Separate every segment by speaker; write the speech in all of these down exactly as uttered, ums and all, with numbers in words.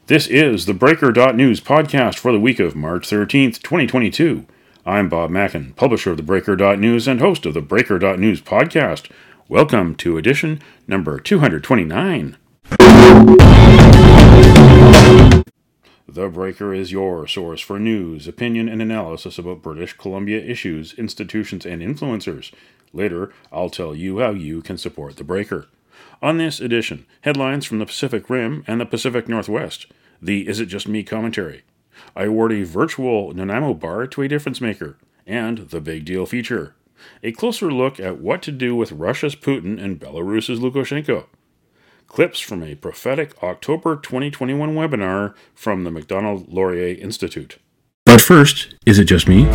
Speaker 1: This is the Breaker News podcast for the week of March thirteenth, twenty twenty-two. I'm Bob Mackin, publisher of the Breaker News and host of the Breaker News podcast. Welcome to edition number two hundred twenty-nine. The Breaker is your source for news, opinion, and analysis about British Columbia issues, institutions, and influencers. Later, I'll tell you how you can support the Breaker. On this edition, headlines from the Pacific Rim and the Pacific Northwest, the Is It Just Me commentary, I award a virtual Nanaimo bar to a difference maker, and the Big Deal feature, a closer look at what to do with Russia's Putin and Belarus's Lukashenko, clips from a prophetic October twenty twenty-one webinar from the Macdonald-Laurier Institute. But first, is it just me?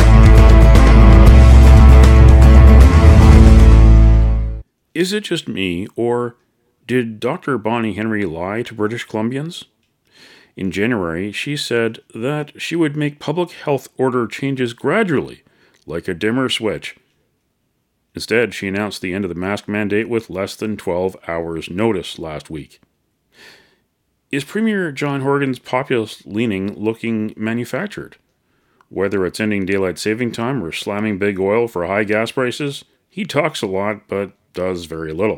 Speaker 1: Is it just me, or did Doctor Bonnie Henry lie to British Columbians? In January, she said that she would make public health order changes gradually, like a dimmer switch. Instead, she announced the end of the mask mandate with less than twelve hours' notice last week. Is Premier John Horgan's populist leaning looking manufactured? Whether it's ending daylight saving time or slamming big oil for high gas prices, he talks a lot, but does very little.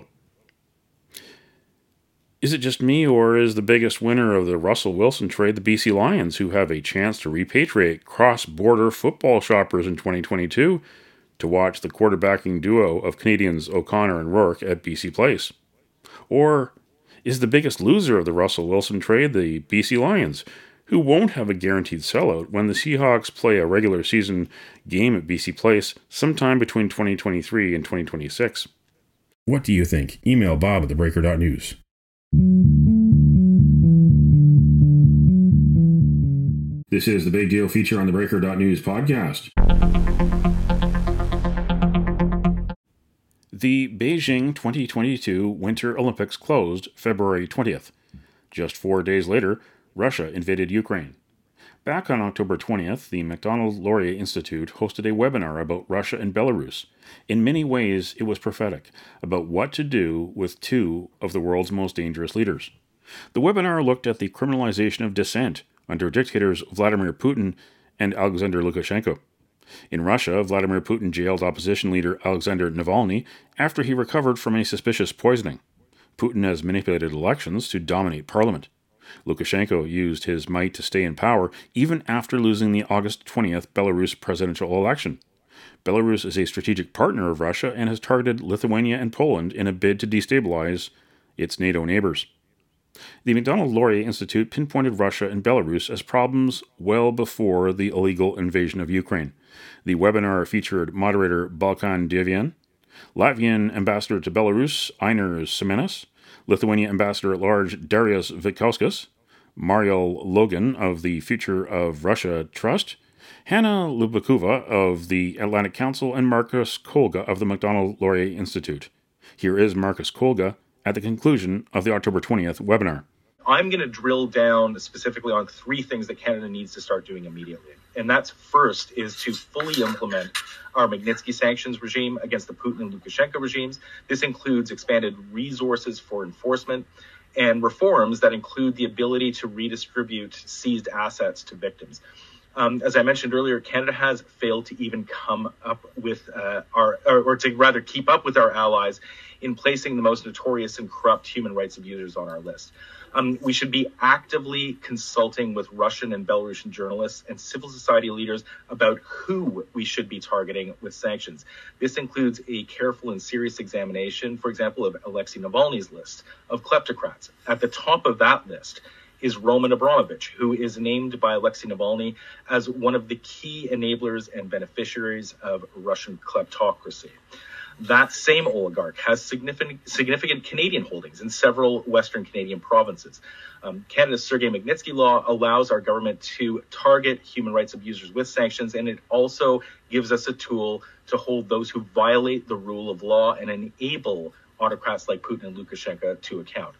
Speaker 1: Is it just me, or is the biggest winner of the Russell Wilson trade the B C Lions, who have a chance to repatriate cross-border football shoppers in twenty twenty-two to watch the quarterbacking duo of Canadians O'Connor and Rourke at B C Place? Or is the biggest loser of the Russell Wilson trade the B C Lions, who won't have a guaranteed sellout when the Seahawks play a regular season game at B C Place sometime between twenty twenty-three and twenty twenty-six? What do you think? Email Bob at the breaker dot news. This is the Big Deal feature on the Breaker News podcast. The Beijing twenty twenty-two Winter Olympics closed February twentieth. Just four days later, Russia invaded Ukraine. Back on October twentieth, the Macdonald-Laurier Institute hosted a webinar about Russia and Belarus. In many ways, it was prophetic about what to do with two of the world's most dangerous leaders. The webinar looked at the criminalization of dissent under dictators Vladimir Putin and Alexander Lukashenko. In Russia, Vladimir Putin jailed opposition leader Alexander Navalny after he recovered from a suspicious poisoning. Putin has manipulated elections to dominate parliament. Lukashenko used his might to stay in power even after losing the August twentieth Belarus presidential election. Belarus is a strategic partner of Russia and has targeted Lithuania and Poland in a bid to destabilize its NATO neighbors. The Macdonald-Laurier Institute pinpointed Russia and Belarus as problems well before the illegal invasion of Ukraine. The webinar featured moderator Balkan Devian, Latvian ambassador to Belarus Einar Semenas, Lithuania Ambassador-at-Large Darius Vitkauskas, Mario Logan of the Future of Russia Trust, Hanna Lubakova of the Atlantic Council, and Marcus Kolga of the Macdonald-Laurier Institute. Here is Marcus Kolga at the conclusion of the October twentieth webinar.
Speaker 2: I'm going to drill down specifically on three things that Canada needs to start doing immediately. And that's first is to fully implement our Magnitsky sanctions regime against the Putin and Lukashenko regimes. This includes expanded resources for enforcement and reforms that include the ability to redistribute seized assets to victims. Um, as I mentioned earlier, Canada has failed to even come up with uh, our, or, or to rather keep up with our allies in placing the most notorious and corrupt human rights abusers on our list. Um, we should be actively consulting with Russian and Belarusian journalists and civil society leaders about who we should be targeting with sanctions. This includes a careful and serious examination, for example, of Alexei Navalny's list of kleptocrats. At the top of that list is Roman Abramovich, who is named by Alexei Navalny as one of the key enablers and beneficiaries of Russian kleptocracy. That same oligarch has significant significant Canadian holdings in several Western Canadian provinces. Um, Canada's Sergei Magnitsky law allows our government to target human rights abusers with sanctions, and it also gives us a tool to hold those who violate the rule of law and enable autocrats like Putin and Lukashenko to account.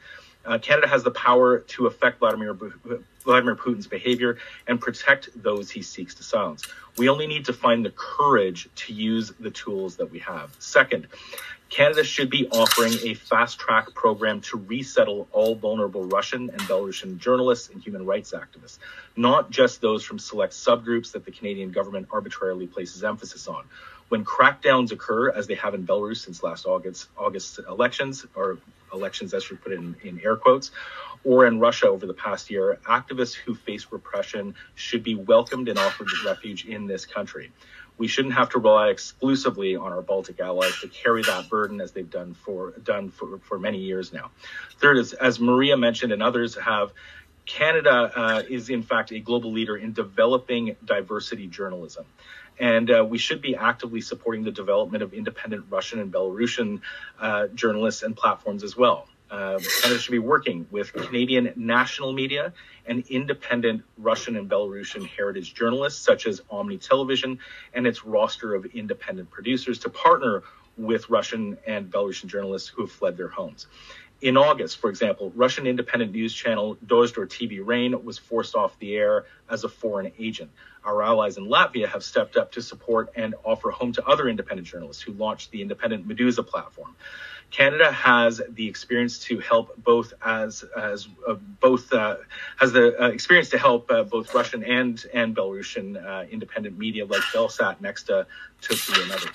Speaker 2: Uh, Canada has the power to affect Vladimir, Vladimir Putin's behavior and protect those he seeks to silence. We only need to find the courage to use the tools that we have. Second, Canada should be offering a fast-track program to resettle all vulnerable Russian and Belarusian journalists and human rights activists, not just those from select subgroups that the Canadian government arbitrarily places emphasis on. When crackdowns occur, as they have in Belarus since last August, August elections, or elections, I should put it in, in air quotes, or in Russia over the past year, activists who face repression should be welcomed and offered refuge in this country. We shouldn't have to rely exclusively on our Baltic allies to carry that burden as they've done for done for, for many years now. Third is, as Maria mentioned and others have, Canada uh, is in fact a global leader in developing diversity journalism. And uh, we should be actively supporting the development of independent Russian and Belarusian uh, journalists and platforms as well. Uh, Canada should be working with Canadian national media and independent Russian and Belarusian heritage journalists, such as Omni Television and its roster of independent producers, to partner with Russian and Belarusian journalists who have fled their homes. In August, for example, Russian independent news channel Dozhd or T V Rain was forced off the air as a foreign agent. Our allies in Latvia have stepped up to support and offer home to other independent journalists who launched the independent Medusa platform. Canada has the experience to help both as as uh, both uh, has the uh, experience to help uh, both Russian and and Belarusian uh, independent media like Belsat, Nexta, to be another.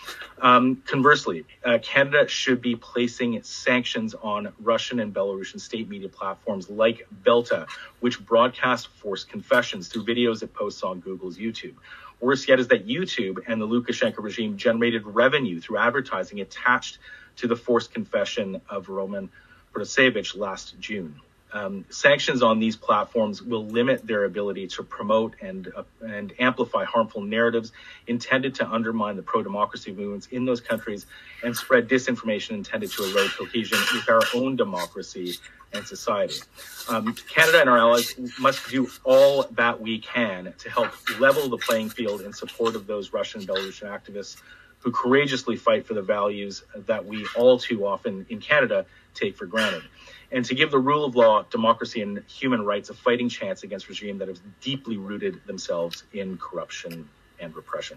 Speaker 2: Um, conversely, uh, Canada should be placing sanctions on Russian and Belarusian state media platforms like Belta, which broadcast forced confessions through videos it posts on Google's YouTube. Worse yet is that YouTube and the Lukashenko regime generated revenue through advertising attached to the forced confession of Roman Protasevich last June. Um, sanctions on these platforms will limit their ability to promote and uh, and amplify harmful narratives intended to undermine the pro-democracy movements in those countries and spread disinformation intended to erode cohesion with our own democracy and society. Um, Canada and our allies must do all that we can to help level the playing field in support of those Russian and Belarusian activists who courageously fight for the values that we all too often in Canada take for granted, and to give the rule of law, democracy, and human rights a fighting chance against regime that have deeply rooted themselves in corruption and repression.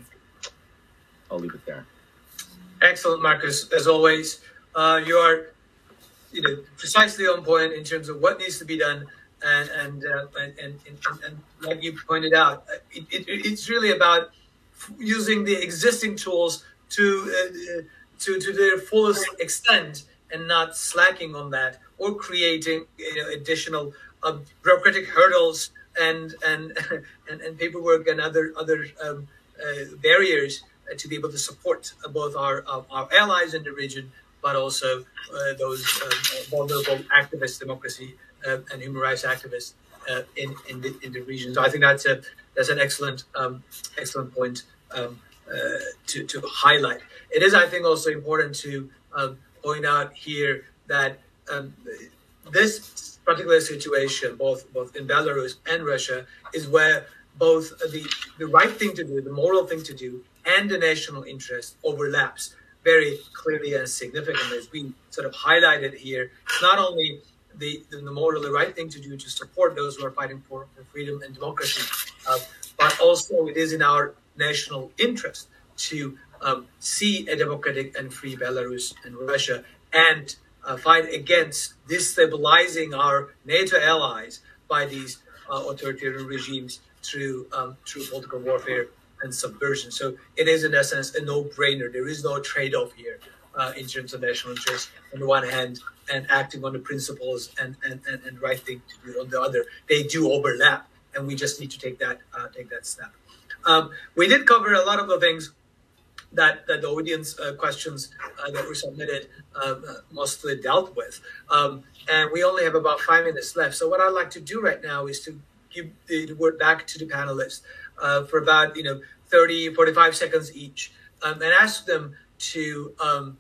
Speaker 2: I'll leave it there.
Speaker 3: Excellent, Marcus. As always, uh, you are you know, precisely on point in terms of what needs to be done, and and uh, and, and, and, and like you pointed out, it, it, it's really about using the existing tools to uh, to to their fullest extent and not slacking on that, or creating you know, additional uh, bureaucratic hurdles and and, and and paperwork and other other um, uh, barriers uh, to be able to support uh, both our uh, our allies in the region, but also uh, those uh, vulnerable activists, democracy uh, and human rights activists uh, in in the in the region. So I think that's a that's an excellent um, excellent point um, uh, to to highlight. It is, I think, also important to um, point out here that um, this particular situation, both both in Belarus and Russia, is where both the the right thing to do, the moral thing to do, and the national interest overlaps very clearly and significantly. As we sort of highlighted here, it's not only the, the, the moral, the right thing to do to support those who are fighting for, for freedom and democracy, uh, but also it is in our national interest to um, see a democratic and free Belarus and Russia, and uh, fight against destabilizing our NATO allies by these uh, authoritarian regimes through um, through political warfare and subversion. So it is, in essence, a no-brainer. There is no trade-off here uh, in terms of national interest on the one hand and acting on the principles and, and, and, and right thing to do on the other. They do overlap, and we just need to take that uh, take that step. Um, we did cover a lot of the things that, that the audience uh, questions uh, that were submitted um, uh, mostly dealt with. Um, and we only have about five minutes left. So what I'd like to do right now is to give the word back to the panelists uh, for about, you know, thirty, forty-five seconds each, um, and ask them to, um,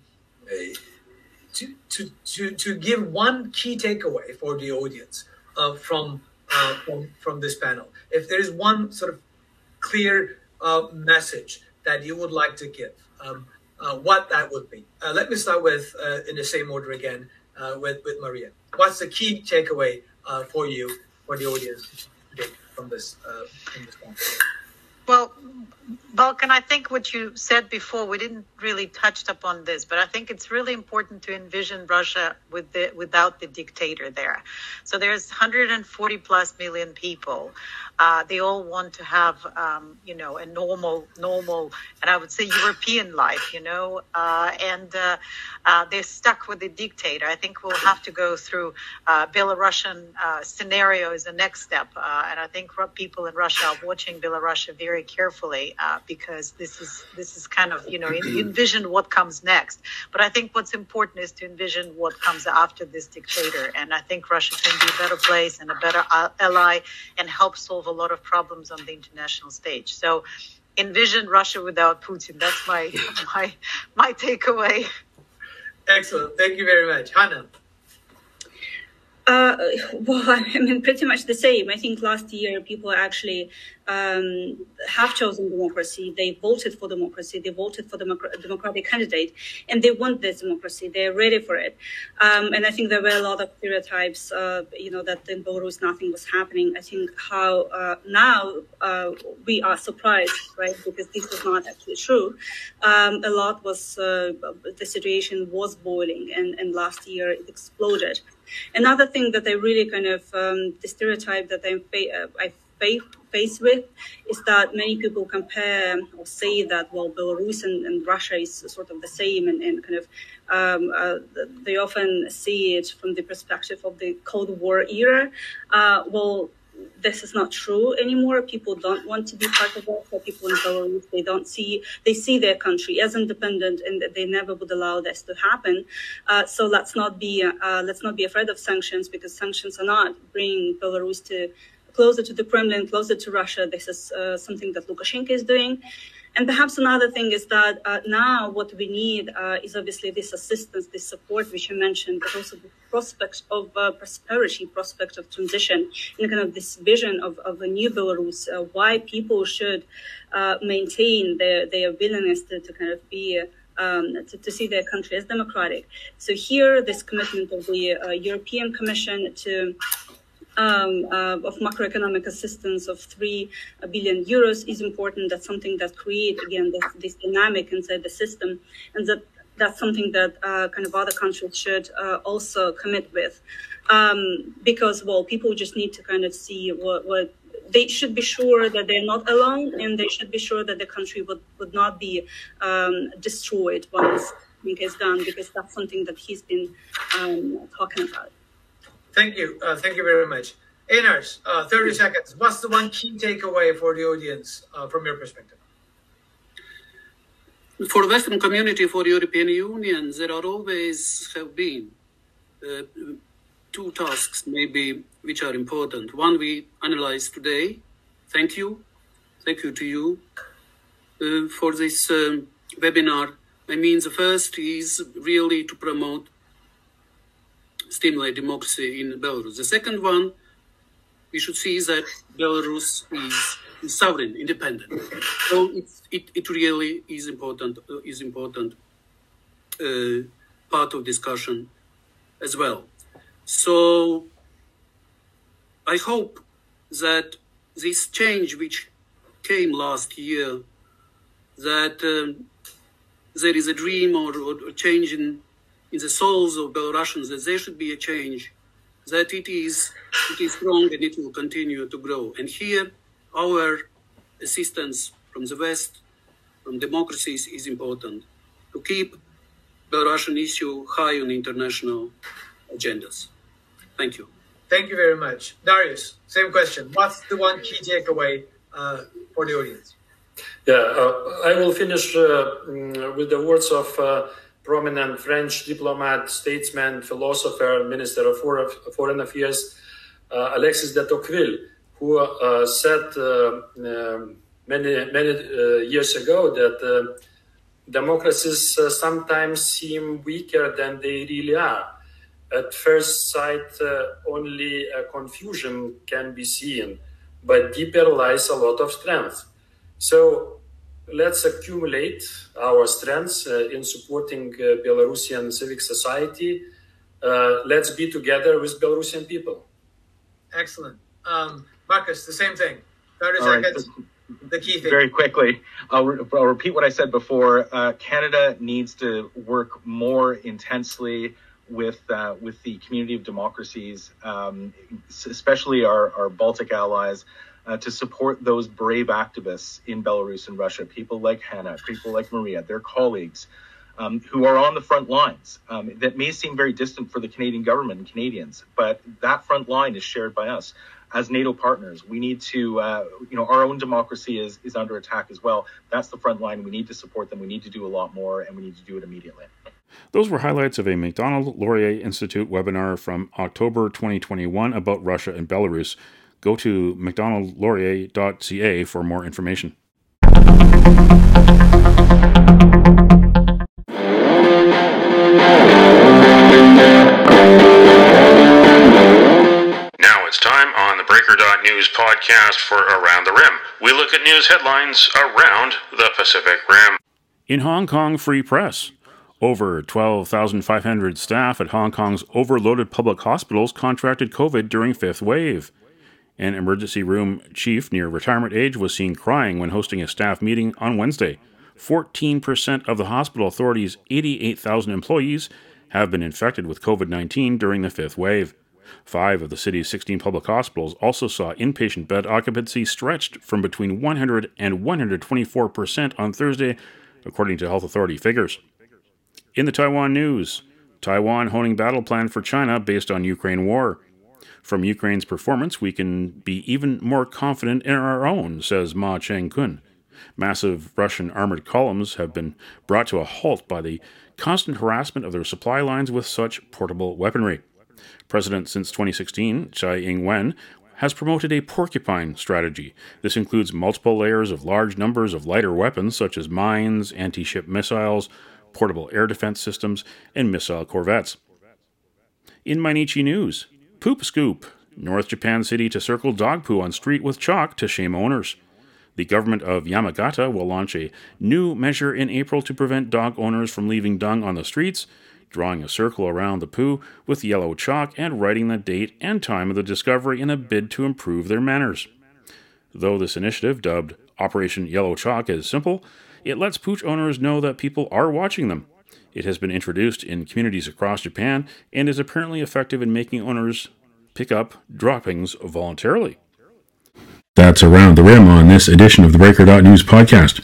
Speaker 3: to, to, to, to give one key takeaway for the audience uh, from, uh, from, from this panel. If there is one sort of clear uh, message that you would like to give, um, uh, what that would be. Uh, let me start with, uh, in the same order again, uh, with, with Maria. what's the key takeaway uh, for you, for the audience today from this, uh, from this conference?
Speaker 4: Well, Balkan, I think what you said before, we didn't really touch upon this, but I think it's really important to envision Russia with the, without the dictator there. So there's one hundred forty plus million people. Uh, they all want to have, um, you know, a normal, normal, and I would say European life, you know, uh, and uh, uh, they're stuck with the dictator. I think we'll have to go through uh, Belarusian uh, scenario as the next step. Uh, and I think people in Russia are watching Belarus very carefully uh, because this is this is kind of, you know, envision what comes next. But I think what's important is to envision what comes after this dictator. And I think Russia can be a better place and a better ally and help solve a lot of problems on the international stage. So envision Russia without Putin. That's my my my takeaway.
Speaker 3: Excellent. Thank you very much. Hannah.
Speaker 5: Uh, well, I mean, pretty much the same. I think last year people actually um, have chosen democracy. They voted for democracy. They voted for the democ- democratic candidate, and they want this democracy. They're ready for it. Um, and I think there were a lot of stereotypes, uh, you know, that in Belarus nothing was happening. I think how uh, now uh, we are surprised, right, because this is not actually true. Um, a lot was, uh, the situation was boiling, and, and last year it exploded. Another thing that I really kind of, um, the stereotype that I'm fa- uh, I fa- face with is that many people compare or say that, well, Belarus and, and Russia is sort of the same, and, and kind of um, uh, they often see it from the perspective of the Cold War era. Uh, well, this is not true anymore. People don't want to be part of it. For people in Belarus, they don't see, they see their country as independent, and they never would allow this to happen. Uh, so let's not be, uh, let's not be afraid of sanctions, because sanctions are not bringing Belarus to closer to the Kremlin, closer to Russia. This is uh, something that Lukashenko is doing. And perhaps another thing is that uh, now what we need uh, is obviously this assistance, this support, which you mentioned, but also the prospect of uh, prosperity, prospect of transition, and kind of this vision of, of a new Belarus, uh, why people should uh, maintain their, their willingness to, to kind of be Um, to, to see their country as democratic. So here, this commitment of the uh, European Commission to um, uh, of macroeconomic assistance of three billion euros is important. That's something that creates, again, this, this dynamic inside the system, and that that's something that uh, kind of other countries should uh, also commit with, um, because, well, people just need to kind of see what, what they should be sure that they're not alone, and they should be sure that the country would, would not be um, destroyed once it is done, because that's something that he's been um, talking about.
Speaker 3: Thank you. Uh, thank you very much. Einars, uh, thirty seconds. What's the one key takeaway for the audience uh, from your perspective?
Speaker 6: For the Western community, for the European Union, there are always have been uh, two tasks, maybe, which are important. One we analyze today. Thank you. Thank you to you uh, for this um, webinar. I mean, the first is really to promote, stimulate democracy in Belarus. The second one, we should see that Belarus is, is sovereign, independent. So it's, it, it really is important, uh, is important uh, part of discussion as well. So I hope that this change which came last year, that um, there is a dream or, or a change in, in the souls of Belarusians, that there should be a change, that it is, it is strong and it will continue to grow. And here, our assistance from the West, from democracies, is important to keep Belarusian issue high on international agendas. Thank you.
Speaker 3: Thank you very much. Darius, same question. What's the one key takeaway uh, for the audience?
Speaker 7: Yeah, uh, I will finish uh, with the words of uh, prominent French diplomat, statesman, philosopher, Minister of Foreign Affairs, uh, Alexis de Tocqueville, who uh, said uh, uh, many many uh, years ago that uh, democracies uh, sometimes seem weaker than they really are. At first sight, uh, only a confusion can be seen, but deeper lies a lot of strength. So let's accumulate our strengths uh, in supporting uh, Belarusian civic society, uh, let's be together with Belarusian people.
Speaker 3: Excellent. Um, Marcus, the same thing. thirty
Speaker 2: All right,
Speaker 3: seconds,
Speaker 2: so
Speaker 3: the key thing.
Speaker 2: very quickly, I'll, re- I'll repeat what I said before. Uh, Canada needs to work more intensely with uh, with the community of democracies, um, especially our, our Baltic allies, uh, to support those brave activists in Belarus and Russia, people like Hannah, people like Maria, their colleagues, um, who are on the front lines. Um, that may seem very distant for the Canadian government and Canadians, but that front line is shared by us. As NATO partners, we need to, uh, you know, our own democracy is, is under attack as well. That's the front line. We need to support them. We need to do a lot more, and we need to do it immediately.
Speaker 1: Those were highlights of a Macdonald-Laurier Institute webinar from October twenty twenty-one about Russia and Belarus. Go to macdonald laurier dot c a for more information. Now it's time on the Breaker dot News podcast for Around the Rim. We look at news headlines around the Pacific Rim. In Hong Kong Free Press, over twelve thousand five hundred staff at Hong Kong's overloaded public hospitals contracted COVID during fifth wave. An emergency room chief near retirement age was seen crying when hosting a staff meeting on Wednesday. fourteen percent of the hospital authority's eighty-eight thousand employees have been infected with COVID nineteen during the fifth wave. Five of the city's sixteen public hospitals also saw inpatient bed occupancy stretched from between one hundred and one hundred twenty-four percent on Thursday, according to health authority figures. In the Taiwan news, Taiwan honing battle plan for China based on Ukraine war. From Ukraine's performance, we can be even more confident in our own, says Ma Cheng-kun. Massive Russian armored columns have been brought to a halt by the constant harassment of their supply lines with such portable weaponry. President since twenty sixteen, Tsai Ing-wen, has promoted a porcupine strategy. This includes multiple layers of large numbers of lighter weapons such as mines, anti-ship missiles, portable air defense systems, and missile corvettes. In Mainichi news, Poop Scoop. North Japan City to circle dog poo on street with chalk to shame owners. The government of Yamagata will launch a new measure in April to prevent dog owners from leaving dung on the streets, drawing a circle around the poo with yellow chalk and writing the date and time of the discovery in a bid to improve their manners. Though this initiative, dubbed Operation Yellow Chalk, is simple, it lets pooch owners know that people are watching them. It has been introduced in communities across Japan and is apparently effective in making owners pick up droppings voluntarily. That's Around the Rim on this edition of the Breaker dot News podcast.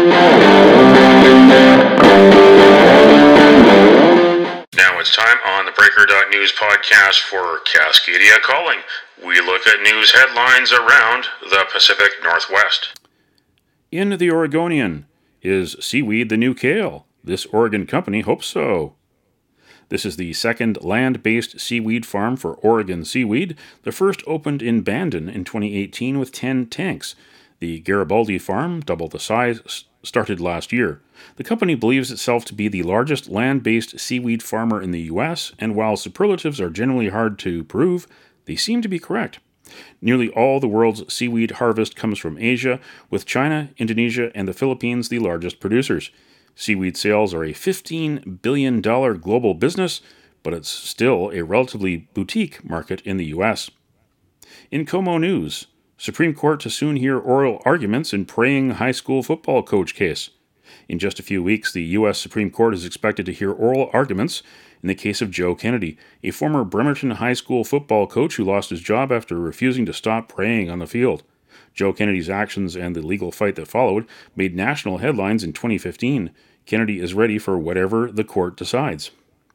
Speaker 1: Now it's time on the Breaker dot News podcast for Cascadia Calling. We look at news headlines around the Pacific Northwest. In the Oregonian, is seaweed the new kale? This Oregon company hopes so. This is the second land-based seaweed farm for Oregon Seaweed. The first opened in Bandon in twenty eighteen with ten tanks. The Garibaldi farm, double the size, started last year. The company believes itself to be the largest land-based seaweed farmer in the U S, and while superlatives are generally hard to prove, they seem to be correct. Nearly all the world's seaweed harvest comes from Asia, with China, Indonesia, and the Philippines the largest producers. Seaweed sales are a fifteen billion dollars global business, but it's still a relatively boutique market in the U S. In Como News, Supreme Court to soon hear oral arguments in praying high school football coach case. In just a few weeks, the U S Supreme Court is expected to hear oral arguments in the case of Joe Kennedy, a former Bremerton High School football coach who lost his job after refusing to stop praying on the field. Joe Kennedy's actions and the legal fight that followed made national headlines in twenty fifteen. Kennedy is ready for whatever the court decides.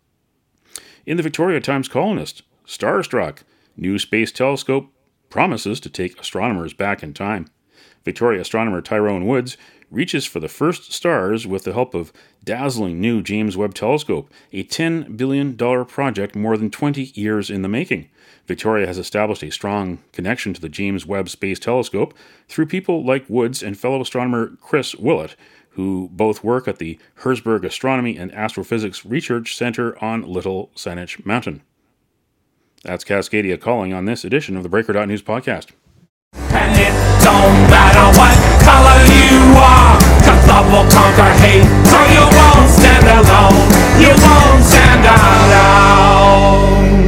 Speaker 1: In the Victoria Times Colonist, Starstruck, new space telescope promises to take astronomers back in time. Victoria astronomer Tyrone Woods reaches for the first stars with the help of dazzling new James Webb Telescope, a ten billion dollars project more than twenty years in the making. Victoria has established a strong connection to the James Webb Space Telescope through people like Woods and fellow astronomer Chris Willett, who both work at the Herzberg Astronomy and Astrophysics Research Center on Little Saanich Mountain. That's Cascadia Calling on this edition of the Breaker dot News podcast.
Speaker 8: And it don't matter what color you are, 'cause love will conquer hate, so you won't stand stand alone. You won't stand alone.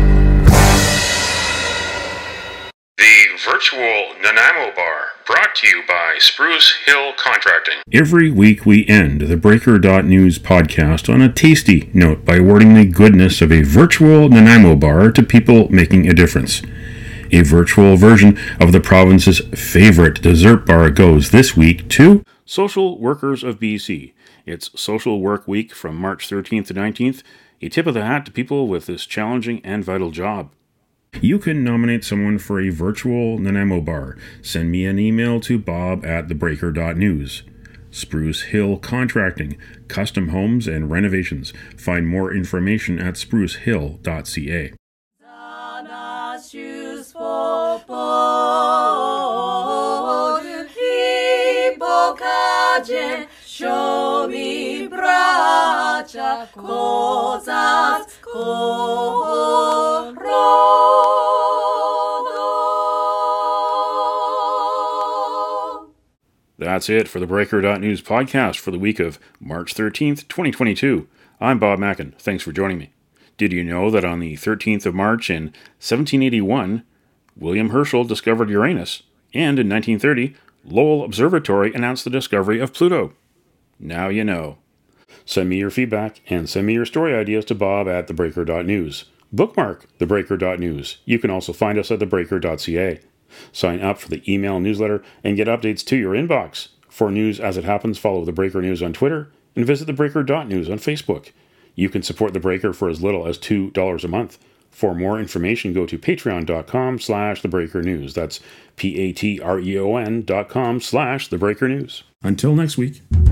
Speaker 1: The Virtual Nanaimo Bar, brought to you by Spruce Hill Contracting. Every week we end the Breaker dot News podcast on a tasty note by awarding the goodness of a virtual Nanaimo bar to people making a difference. A virtual version of the province's favorite dessert bar goes this week to Social Workers of B C. It's Social Work Week from March thirteenth to nineteenth. A tip of the hat to people with this challenging and vital job. You can nominate someone for a virtual Nanaimo bar. Send me an email to bob at the breaker dot news. Spruce Hill Contracting, custom homes and renovations. Find more information at spruce hill dot c a.
Speaker 9: Show me bracia, kozac,
Speaker 1: That's it for the Breaker dot News podcast for the week of March thirteenth, twenty twenty-two. I'm Bob Mackin. Thanks for joining me. Did you know that on the thirteenth of March in seventeen eighty-one, William Herschel discovered Uranus, and in nineteen thirty, Lowell Observatory announced the discovery of Pluto? Now you know. Send me your feedback and send me your story ideas to bob at the breaker dot news. Bookmark the Breaker dot News. You can also find us at the breaker dot c a. Sign up for the email newsletter and get updates to your inbox. For news as it happens, follow The Breaker News on Twitter and visit the breaker dot news on Facebook. You can support The Breaker for as little as two dollars a month. For more information, go to patreon dot com slash the breaker news. That's P A T R E O N dot com slash the breaker news. Until next week.